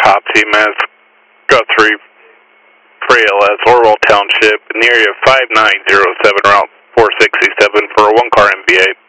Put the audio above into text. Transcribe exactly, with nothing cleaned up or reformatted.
Topsy, Mass. Guthrie, Frail as Orwell Township in the area of five nine zero seven, Route four sixty-seven for a one car M V A.